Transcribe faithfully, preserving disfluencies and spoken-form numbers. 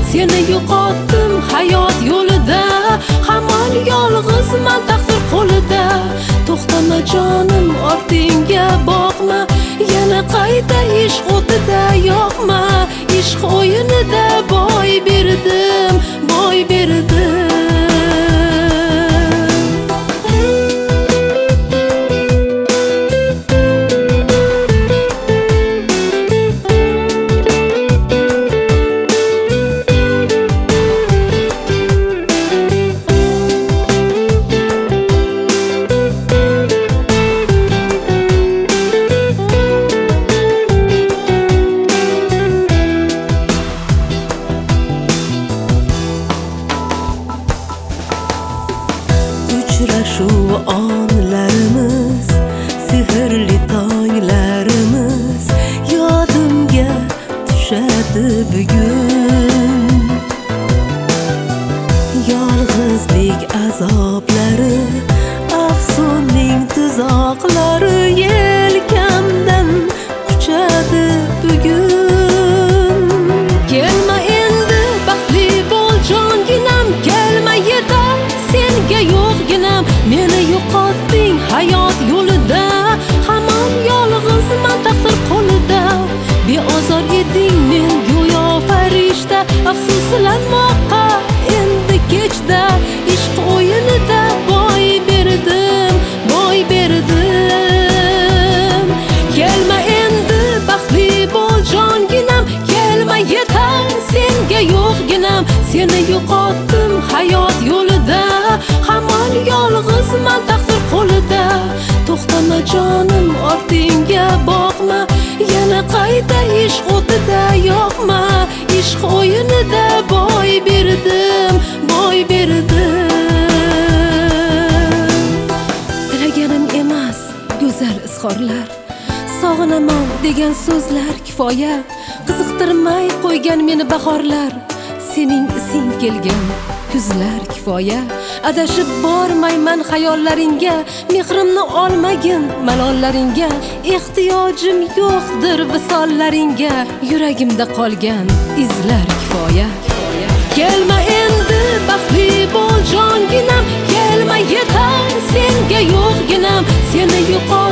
seni yo'qotdim hayot yo'lida. Hamon yolg'izman taqdir qo'lida. To'xtama jonim, ortingga boqma, yana qayta ishq o'tida yoqma. Ishq o'yinida boy berdim, boy berdim. Uchrashuv onlarimiz, sehrli tonglarimiz yodimga tushadi bugun. Yolg'izlik azoblari, afsunning tuzoqlari yelkamdan quchadi bugun. Kelma endi baxtli bo'l jonginam, kelma yetar senga yo'qginam. Meni yo'qotding hayot yo'lida, hamon yolg'izman taqdir qo'lida. Beozor eding men go'yo farishta, afsuslanmoqqa endi kechda. Ishq o'yinida boy berdim, boy berdim. Kelma endi baxtli bo'l jonginam, kelma yetar senga yo'qginam. Seni yo'qotdim hayot yo'lida, hamon yolg'izman taqdir qo'lida. To'xtama jonim, ortingga boqma, yana qayta ishq o'tida yoqma. Ishq o'yinida boy berdim, boy berdim. Tilaganim emas go'zal izhorlar, sog'inaman degan so'zlar kifoya. Qiziqtirmay qo'ygan meni bahorlar, sening ising kelgan kuzlar kifoya. Adashib bormayman xayollaringga, mehrimni olmagin malollaringga. Ehtiyojim yo'qdir visollaringga, yuragimda qolgan izlar kifoya. Kelma endi baxtli bo'l jonginam, kelma yetar senga yo'qginam. Seni yo'qotdim